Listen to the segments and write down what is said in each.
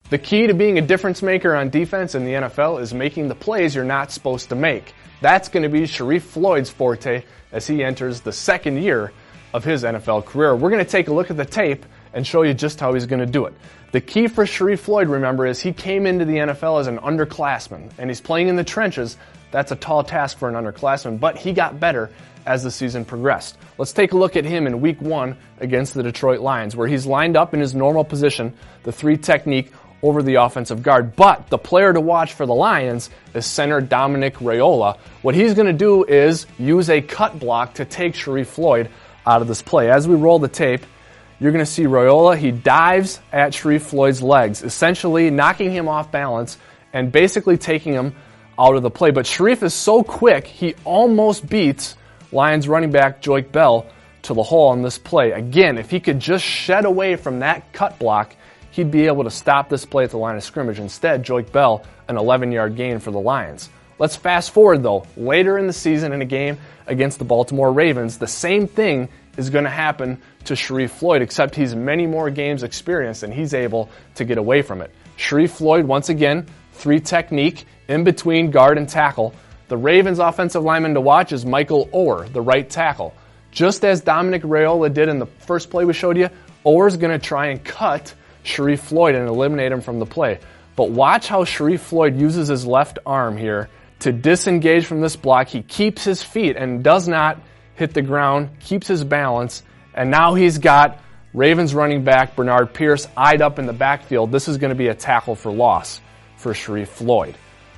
The key to being a difference maker on defense in the NFL is making the plays you're not supposed to make. That's going to be Sharrif Floyd's forte as he enters the second year of his NFL career. We're going to take a look at the tape and show you just how he's going to do it. The key for Sharrif Floyd, remember, is he came into the NFL as an underclassman, and he's playing in the trenches. That's a tall task for an underclassman, but he got better as the season progressed. Let's take a look at him in Week 1 against the Detroit Lions, where he's lined up in his normal position, the 3 technique, over the offensive guard. But the player to watch for the Lions is center Dominic Raiola. What he's going to do is use a cut block to take Sharrif Floyd out of this play. As we roll the tape, you're going to see Raiola. He dives at Sharrif Floyd's legs, essentially knocking him off balance and basically taking him out of the play. But Sharrif is so quick, he almost beats Lions running back Joique Bell to the hole on this play. Again, if he could just shed away from that cut block, he'd be able to stop this play at the line of scrimmage. Instead, Joique Bell, an 11-yard gain for the Lions. Let's fast forward, though. Later in the season in a game against the Baltimore Ravens, the same thing is going to happen to Sharrif Floyd, except he's many more games experienced and he's able to get away from it. Sharrif Floyd, once again, 3 technique, in between guard and tackle. The Ravens' offensive lineman to watch is Michael Oher, the right tackle. Just as Dominic Raiola did in the first play we showed you, Oher's going to try and cut Sharrif Floyd and eliminate him from the play. But watch how Sharrif Floyd uses his left arm here to disengage from this block. He keeps his feet and does not hit the ground, keeps his balance, and now he's got Ravens running back Bernard Pierce eyed up in the backfield. This is going to be a tackle for loss for Sharrif Floyd.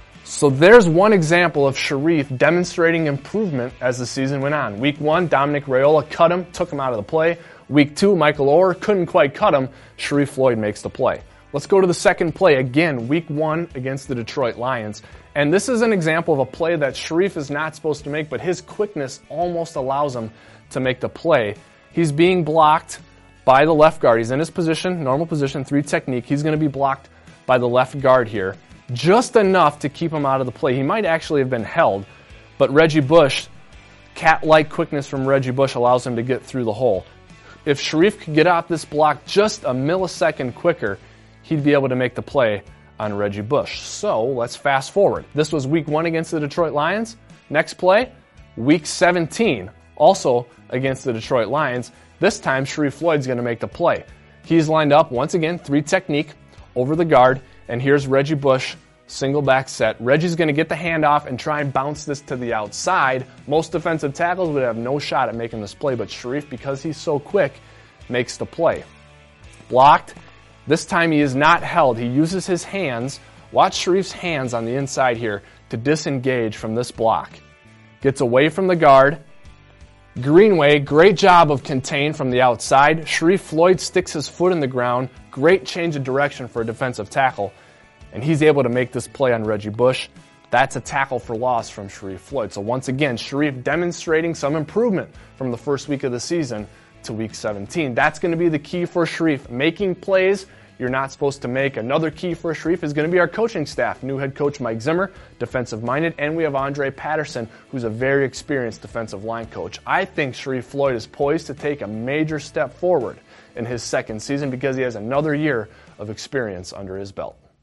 So there's one example of Sharrif demonstrating improvement as the season went on. Week 1, Dominic Raiola cut him, took him out of the play. Week 2, Michael Oher couldn't quite cut him. Sharrif Floyd makes the play. Let's go to the second play. Again, Week 1 against the Detroit Lions. And this is an example of a play that Sharrif is not supposed to make, but his quickness almost allows him to make the play. He's being blocked by the left guard. He's in his position, normal position, 3 technique. He's going to be blocked by the left guard here, just enough to keep him out of the play. He might actually have been held, but Reggie Bush, cat-like quickness from Reggie Bush allows him to get through the hole. If Sharrif could get off this block just a millisecond quicker, he'd be able to make the play on Reggie Bush. So let's fast forward. This was Week 1 against the Detroit Lions. Next play, Week 17, also against the Detroit Lions. This time, Sharrif Floyd's going to make the play. He's lined up, once again, 3 technique over the guard, and here's Reggie Bush, single back set. Reggie's going to get the handoff and try and bounce this to the outside. Most defensive tackles would have no shot at making this play, but Sharrif, because he's so quick, makes the play. Blocked. This time he is not held. He uses his hands. Watch Sharrif's hands on the inside here to disengage from this block. Gets away from the guard. Greenway, great job of contain from the outside. Sharrif Floyd sticks his foot in the ground. Great change of direction for a defensive tackle. And he's able to make this play on Reggie Bush. That's a tackle for loss from Sharrif Floyd. So once again, Sharrif demonstrating some improvement from the first week of the season to Week 17. That's going to be the key for Sharrif, making plays you're not supposed to make. Another key for Sharrif is going to be our coaching staff. New head coach Mike Zimmer, defensive-minded, and we have Andre Patterson, who's a very experienced defensive line coach. I think Sharrif Floyd is poised to take a major step forward in his second season because he has another year of experience under his belt.